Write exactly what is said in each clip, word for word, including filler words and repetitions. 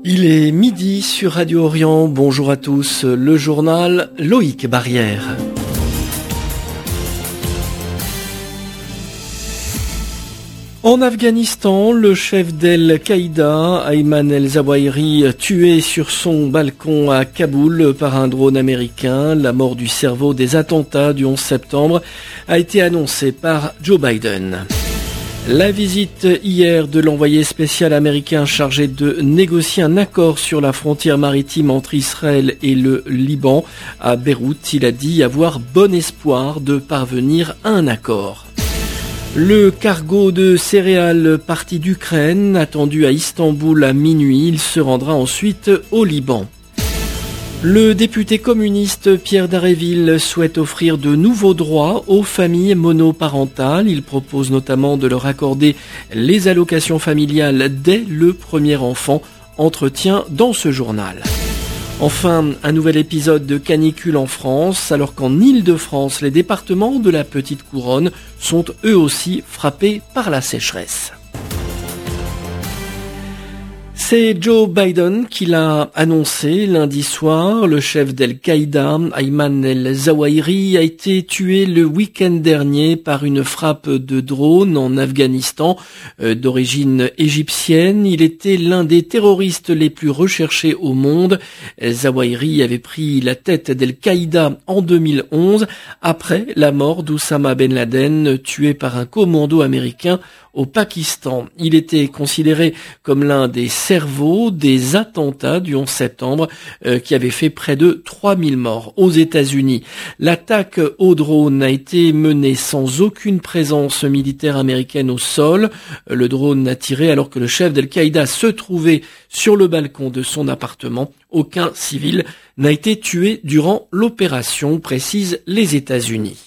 Il est midi sur Radio Orient. Bonjour à tous. Le journal Loïc Barrière. En Afghanistan, le chef d'Al-Qaïda, Ayman el-Zawahiri, tué sur son balcon à Kaboul par un drone américain. La mort du cerveau des attentats du onze septembre a été annoncée par Joe Biden. La visite hier de l'envoyé spécial américain chargé de négocier un accord sur la frontière maritime entre Israël et le Liban à Beyrouth, il a dit avoir bon espoir de parvenir à un accord. Le cargo de céréales parti d'Ukraine, attendu à Istanbul à minuit, il se rendra ensuite au Liban. Le député communiste Pierre Dharréville souhaite offrir de nouveaux droits aux familles monoparentales. Il propose notamment de leur accorder les allocations familiales dès le premier enfant. Entretien dans ce journal. Enfin, un nouvel épisode de canicule en France, alors qu'en Île-de-France, les départements de la Petite Couronne sont eux aussi frappés par la sécheresse. C'est Joe Biden qui l'a annoncé lundi soir. Le chef d'Al-Qaïda, Ayman el-Zawahiri, a été tué le week-end dernier par une frappe de drone en Afghanistan euh, d'origine égyptienne. Il était l'un des terroristes les plus recherchés au monde. Zawahiri avait pris la tête d'Al-Qaïda en deux mille onze, après la mort d'Oussama Ben Laden, tué par un commando américain au Pakistan. Il était considéré comme l'un des cerveaux des attentats du onze septembre euh, qui avait fait près de trois mille morts aux États-Unis. L'attaque au drone a été menée sans aucune présence militaire américaine au sol. Le drone a tiré alors que le chef d'Al-Qaïda se trouvait sur le balcon de son appartement. Aucun civil n'a été tué durant l'opération, précisent les États-Unis.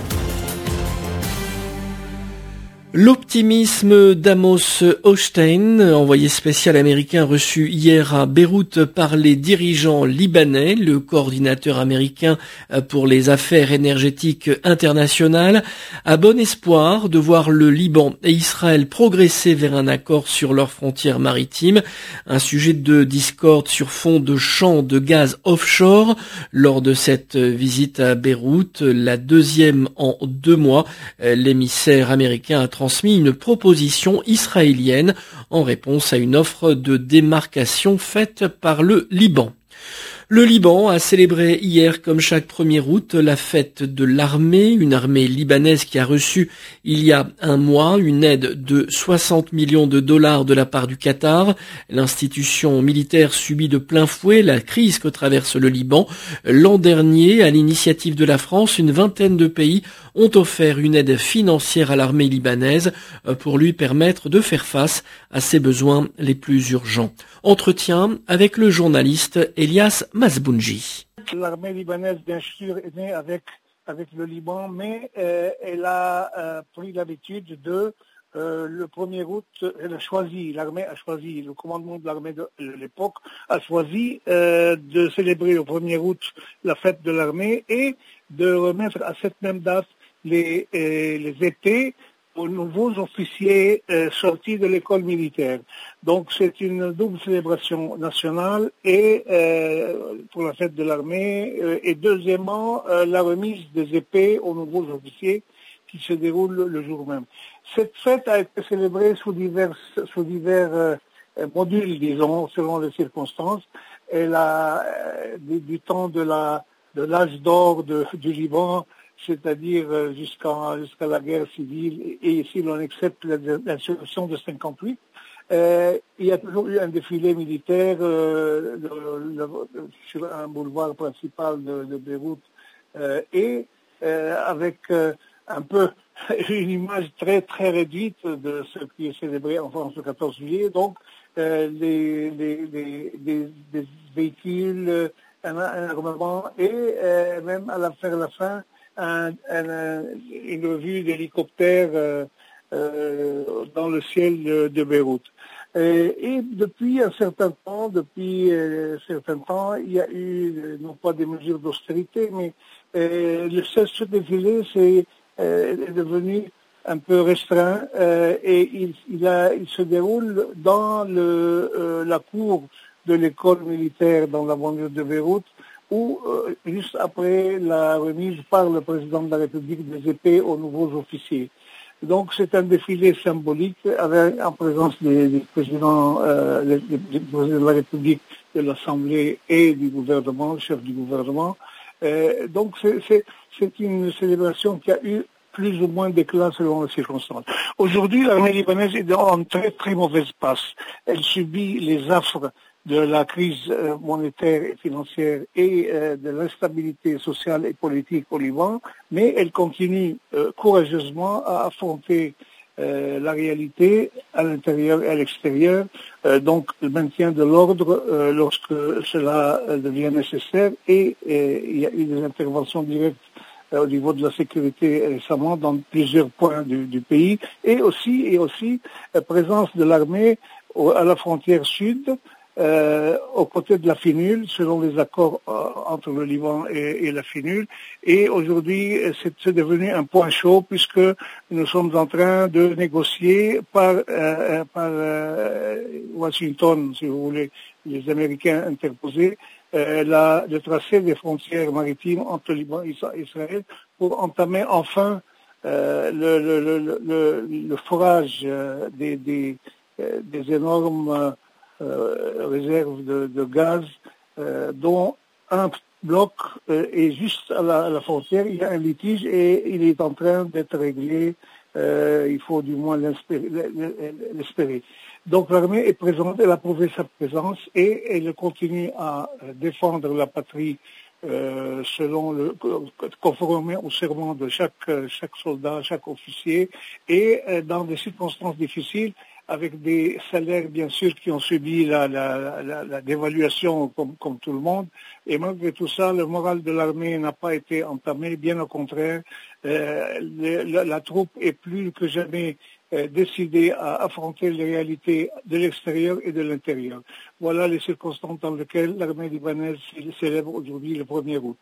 L'optimisme d'Amos Hochstein, envoyé spécial américain reçu hier à Beyrouth par les dirigeants libanais, le coordinateur américain pour les affaires énergétiques internationales, a bon espoir de voir le Liban et Israël progresser vers un accord sur leurs frontières maritimes, un sujet de discorde sur fond de champs de gaz offshore. Lors de cette visite à Beyrouth, la deuxième en deux mois, l'émissaire américain a transmis une proposition israélienne en réponse à une offre de démarcation faite par le Liban. Le Liban a célébré hier, comme chaque premier août, la fête de l'armée, une armée libanaise qui a reçu il y a un mois une aide de soixante millions de dollars de la part du Qatar. L'institution militaire subit de plein fouet la crise que traverse le Liban. L'an dernier, à l'initiative de la France, une vingtaine de pays ont offert une aide financière à l'armée libanaise pour lui permettre de faire face à ses besoins les plus urgents. Entretien avec le journaliste Elias Masbounji. L'armée libanaise, bien sûr, est née avec, avec le Liban, mais euh, elle a euh, pris l'habitude de, euh, le premier août, elle a choisi, l'armée a choisi, le commandement de l'armée de l'époque a choisi euh, de célébrer le premier août la fête de l'armée et de remettre à cette même date les, euh, les étés aux nouveaux officiers euh, sortis de l'école militaire. Donc c'est une double célébration nationale et euh, pour la fête de l'armée euh, et deuxièmement euh, la remise des épées aux nouveaux officiers qui se déroule le jour même. Cette fête a été célébrée sous divers, sous divers euh, modules, disons, selon les circonstances. Elle a euh, du, du temps de la de l'âge d'or de, du Liban, c'est-à-dire jusqu'à jusqu'à la guerre civile, et ici l'on accepte l'insurrection de cinquante-huit. Euh, il y a toujours eu un défilé militaire euh, le, le, sur un boulevard principal de, de Beyrouth euh, et euh, avec euh, un peu une image très très réduite de ce qui est célébré en France le quatorze juillet. Donc euh, les, les, les, les, des véhicules, un, un armement et euh, même à la, vers la fin Un, un, une vue d'hélicoptère euh, euh, dans le ciel de, de Beyrouth. Et, et depuis un certain temps, depuis euh, un certain temps, il y a eu, non pas des mesures d'austérité, mais euh, le ce défilé c'est, euh, est devenu un peu restreint euh, et il, il, a, il se déroule dans le, euh, la cour de l'école militaire dans la banlieue de Beyrouth, ou euh, juste après la remise par le président de la République des épées aux nouveaux officiers. Donc c'est un défilé symbolique avec en présence des, des présidents, euh, des, des présidents de la République, de l'Assemblée et du gouvernement, le chef du gouvernement. Euh, donc c'est, c'est, c'est une célébration qui a eu plus ou moins d'éclat selon les circonstances. Aujourd'hui, l'armée libanaise est en très très mauvaise passe. Elle subit les affres de la crise monétaire et financière et euh, de l'instabilité sociale et politique au Liban, mais elle continue euh, courageusement à affronter euh, la réalité à l'intérieur et à l'extérieur, euh, donc le maintien de l'ordre euh, lorsque cela devient nécessaire, et, et il y a eu des interventions directes au niveau de la sécurité récemment dans plusieurs points du, du pays, et aussi, et aussi euh, présence de l'armée au, à la frontière sud, euh, aux côtés de la FINUL, selon les accords euh, entre le Liban et, et la FINUL. Et aujourd'hui, c'est, c'est devenu un point chaud puisque nous sommes en train de négocier par, euh, par euh, Washington, si vous voulez, les Américains interposés, Euh, la, le tracé des frontières maritimes entre Liban et Israël pour entamer enfin euh, le, le, le, le, le forage euh, des, des, euh, des énormes euh, réserves de, de gaz euh, dont un bloc euh, est juste à la, à la frontière. Il y a un litige et il est en train d'être réglé. Euh, il faut du moins l'espérer. l'espérer. Donc l'armée est présente, elle a prouvé sa présence et elle continue à défendre la patrie euh, selon le conformément au serment de chaque chaque soldat, chaque officier, et euh, dans des circonstances difficiles, avec des salaires bien sûr qui ont subi la, la, la, la dévaluation comme, comme tout le monde. Et malgré tout ça, le moral de l'armée n'a pas été entamé, bien au contraire. Euh, le, la, la troupe est plus que jamais euh, décidée à affronter les réalités de l'extérieur et de l'intérieur. Voilà les circonstances dans lesquelles l'armée libanaise célèbre aujourd'hui le premier août.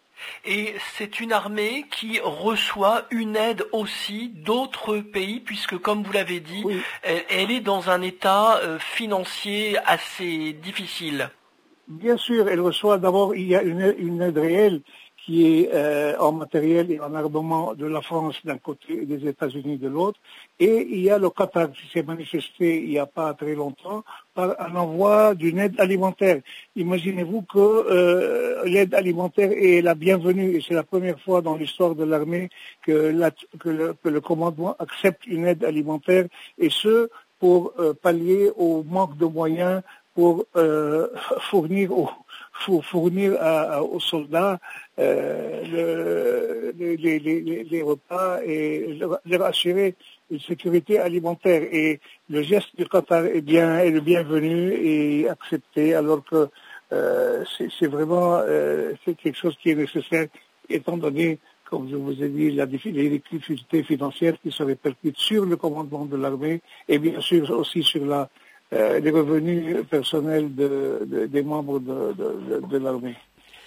Et c'est une armée qui reçoit une aide aussi d'autres pays, puisque comme vous l'avez dit, oui. elle, elle est dans un état euh, financier assez difficile. Bien sûr, elle reçoit d'abord, il y a une, une aide réelle qui est euh, en matériel et en armement de la France d'un côté et des États-Unis de l'autre. Et il y a le Qatar qui s'est manifesté il n'y a pas très longtemps par un envoi d'une aide alimentaire. Imaginez-vous que euh, l'aide alimentaire est la bienvenue, et c'est la première fois dans l'histoire de l'armée que, la, que, le, que le commandement accepte une aide alimentaire, et ce pour euh, pallier au manque de moyens pour euh, fournir aux faut fournir à, à, aux soldats euh, le, les, les, les, les repas et leur assurer une sécurité alimentaire. Et le geste du Qatar est bien est le bienvenu et accepté, alors que euh, c'est, c'est vraiment euh, c'est quelque chose qui est nécessaire, étant donné, comme je vous ai dit, la, les difficultés financières qui se répercutent sur le commandement de l'armée et bien sûr aussi sur la Euh, les revenus personnels de, de, des membres de, de, de, de l'armée.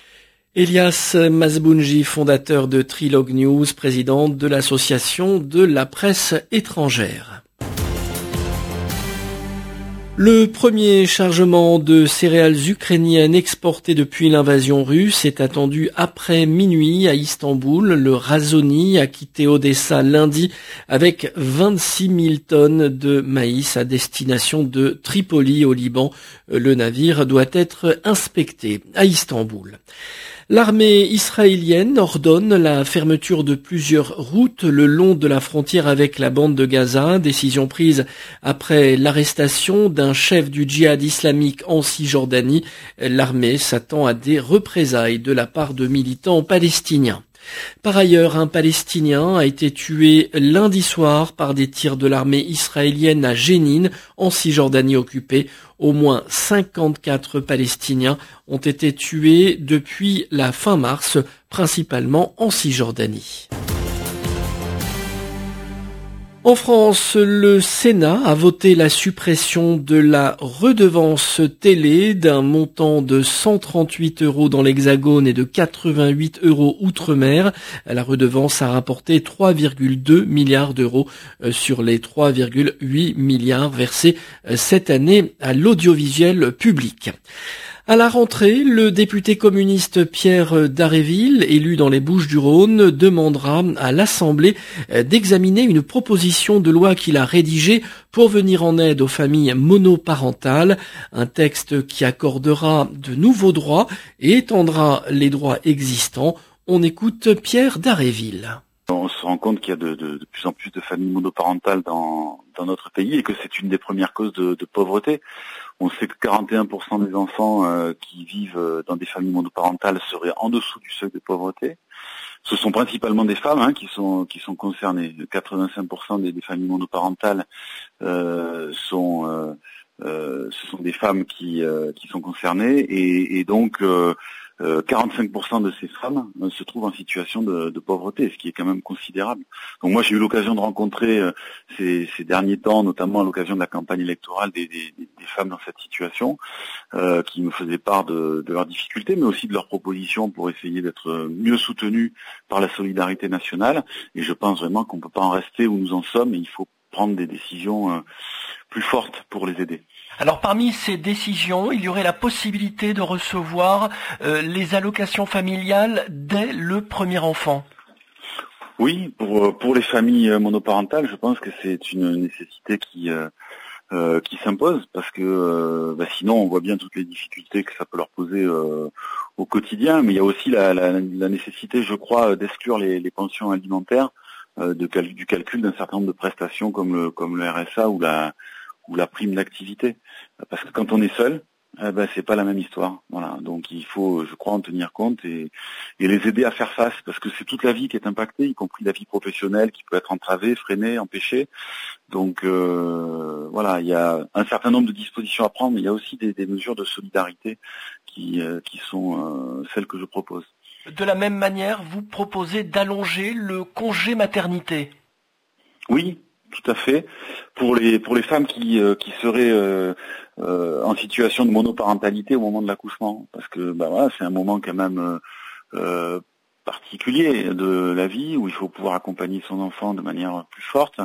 Elias Mazbounji, fondateur de Trilog News, président de l'association de la presse étrangère. Le premier chargement de céréales ukrainiennes exportées depuis l'invasion russe est attendu après minuit à Istanbul. Le Razoni a quitté Odessa lundi avec vingt-six mille tonnes de maïs à destination de Tripoli au Liban. Le navire doit être inspecté à Istanbul. L'armée israélienne ordonne la fermeture de plusieurs routes le long de la frontière avec la bande de Gaza, décision prise après l'arrestation d'un chef du djihad islamique en Cisjordanie. L'armée s'attend à des représailles de la part de militants palestiniens. Par ailleurs, un Palestinien a été tué lundi soir par des tirs de l'armée israélienne à Jénine, en Cisjordanie occupée. Au moins cinquante-quatre Palestiniens ont été tués depuis la fin mars, principalement en Cisjordanie. En France, le Sénat a voté la suppression de la redevance télé d'un montant de cent trente-huit euros dans l'Hexagone et de quatre-vingt-huit euros outre-mer. La redevance a rapporté trois virgule deux milliards d'euros sur les trois virgule huit milliards versés cette année à l'audiovisuel public. À la rentrée, le député communiste Pierre Dharréville, élu dans les Bouches-du-Rhône, demandera à l'Assemblée d'examiner une proposition de loi qu'il a rédigée pour venir en aide aux familles monoparentales, un texte qui accordera de nouveaux droits et étendra les droits existants. On écoute Pierre Dharréville. On se rend compte qu'il y a de, de, de plus en plus de familles monoparentales dans, dans notre pays et que c'est une des premières causes de, de pauvreté. On sait que quarante et un pour cent des enfants euh, qui vivent dans des familles monoparentales seraient en dessous du seuil de pauvreté. Ce sont principalement des femmes hein, qui sont qui sont concernées. quatre-vingt-cinq pour cent des, des familles monoparentales euh, sont euh, euh, ce sont des femmes qui euh, qui sont concernées et, et donc euh, Euh, quarante-cinq pour cent de ces femmes euh, se trouvent en situation de, de pauvreté, ce qui est quand même considérable. Donc moi j'ai eu l'occasion de rencontrer euh, ces, ces derniers temps, notamment à l'occasion de la campagne électorale, des, des, des femmes dans cette situation, euh, qui me faisaient part de, de leurs difficultés, mais aussi de leurs propositions pour essayer d'être mieux soutenues par la solidarité nationale. Et je pense vraiment qu'on ne peut pas en rester où nous en sommes, et il faut prendre des décisions euh, plus fortes pour les aider. Alors parmi ces décisions, il y aurait la possibilité de recevoir euh, les allocations familiales dès le premier enfant. Oui, pour pour les familles monoparentales, je pense que c'est une nécessité qui euh, euh, qui s'impose parce que euh, bah sinon on voit bien toutes les difficultés que ça peut leur poser euh, au quotidien. Mais il y a aussi la, la, la nécessité, je crois, d'exclure les, les pensions alimentaires euh, de cal- du calcul d'un certain nombre de prestations comme le comme le R S A ou la ou la prime d'activité, parce que quand on est seul, eh ben c'est pas la même histoire. Voilà, donc il faut, je crois, en tenir compte et, et les aider à faire face, parce que c'est toute la vie qui est impactée, y compris la vie professionnelle qui peut être entravée, freinée, empêchée. Donc euh, voilà, il y a un certain nombre de dispositions à prendre, mais il y a aussi des, des mesures de solidarité qui euh, qui sont euh, celles que je propose. De la même manière, vous proposez d'allonger le congé maternité. Oui. Tout à fait. Pour les pour les femmes qui euh, qui seraient euh, euh, en situation de monoparentalité au moment de l'accouchement, parce que bah voilà, c'est un moment quand même euh, euh, particulier de la vie où il faut pouvoir accompagner son enfant de manière plus forte.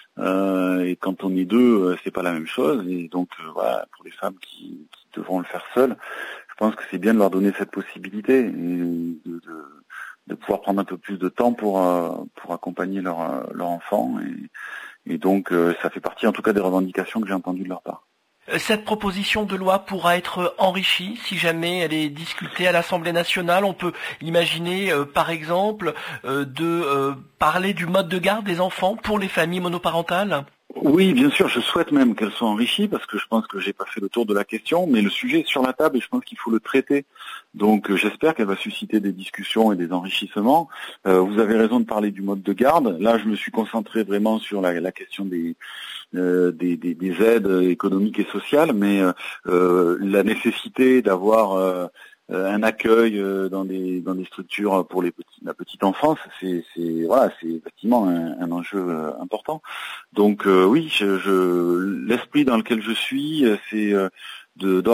Euh, et quand on est deux, euh, c'est pas la même chose. Et donc euh, voilà, pour les femmes qui, qui devront le faire seules, je pense que c'est bien de leur donner cette possibilité et de, de de pouvoir prendre un peu plus de temps pour euh, pour accompagner leur leur enfant et Et donc, euh, ça fait partie, en tout cas, des revendications que j'ai entendues de leur part. Cette proposition de loi pourra être enrichie si jamais elle est discutée à l'Assemblée nationale. On peut imaginer, euh, par exemple, euh, de euh, parler du mode de garde des enfants pour les familles monoparentales. Oui, bien sûr, je souhaite même qu'elle soit enrichie parce que je pense que j'ai pas fait le tour de la question, mais le sujet est sur la table et je pense qu'il faut le traiter. Donc euh, j'espère qu'elle va susciter des discussions et des enrichissements. Euh, vous avez raison de parler du mode de garde. Là, je me suis concentré vraiment sur la, la question des, euh, des, des, des aides économiques et sociales, mais euh, la nécessité d'avoir euh, un accueil dans des dans des structures pour les petits, la petite enfance, c'est c'est voilà, c'est effectivement un, un enjeu important. Donc euh, oui, je, je l'esprit dans lequel je suis, c'est de de,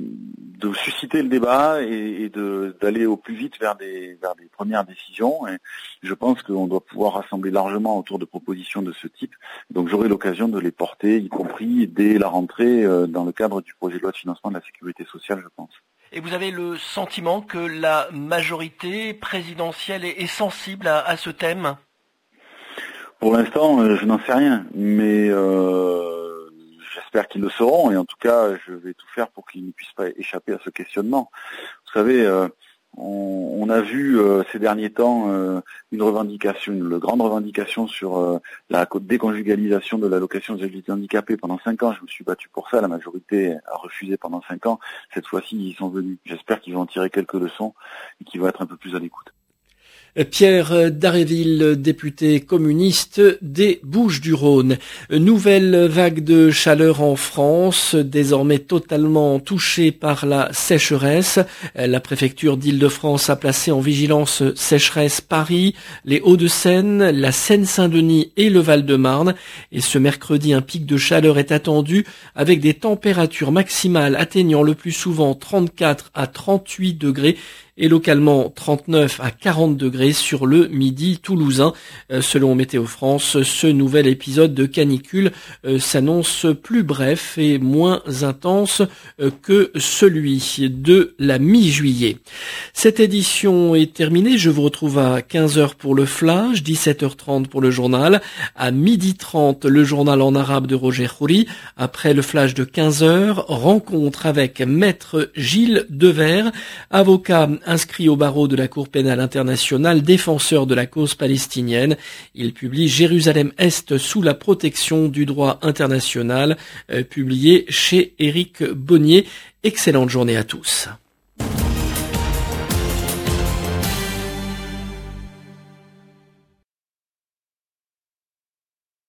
de susciter le débat et, et de d'aller au plus vite vers des vers des premières décisions. Et je pense qu'on doit pouvoir rassembler largement autour de propositions de ce type. Donc j'aurai l'occasion de les porter, y compris dès la rentrée, dans le cadre du projet de loi de financement de la sécurité sociale, je pense. Et vous avez le sentiment que la majorité présidentielle est sensible à, à ce thème ? Pour l'instant, je n'en sais rien, mais euh, j'espère qu'ils le sauront, et en tout cas, je vais tout faire pour qu'ils ne puissent pas échapper à ce questionnement. Vous savez, euh, on, on a vu euh, ces derniers temps euh, une revendication, une grande revendication sur euh, la déconjugalisation de l'allocation aux adultes handicapés. Pendant cinq ans, je me suis battu pour ça. La majorité a refusé pendant cinq ans. Cette fois-ci, ils y sont venus. J'espère qu'ils vont en tirer quelques leçons et qu'ils vont être un peu plus à l'écoute. Pierre Daréville, député communiste des Bouches-du-Rhône. Nouvelle vague de chaleur en France, désormais totalement touchée par la sécheresse. La préfecture d'Île-de-France a placé en vigilance sécheresse Paris, les Hauts-de-Seine, la Seine-Saint-Denis et le Val-de-Marne. Et ce mercredi, un pic de chaleur est attendu avec des températures maximales atteignant le plus souvent trente-quatre à trente-huit degrés et localement trente-neuf à quarante degrés sur le midi toulousain. Euh, selon Météo France, ce nouvel épisode de canicule euh, s'annonce plus bref et moins intense euh, que celui de la mi-juillet. Cette édition est terminée. Je vous retrouve à quinze heures pour le flash, dix-sept heures trente pour le journal, à midi trente le journal en arabe de Roger Khoury. Après le flash de quinze heures, rencontre avec Maître Gilles Devers, avocat inscrit au barreau de la Cour pénale internationale, défenseur de la cause palestinienne. Il publie Jérusalem-Est sous la protection du droit international, euh, publié chez Éric Bonnier. Excellente journée à tous.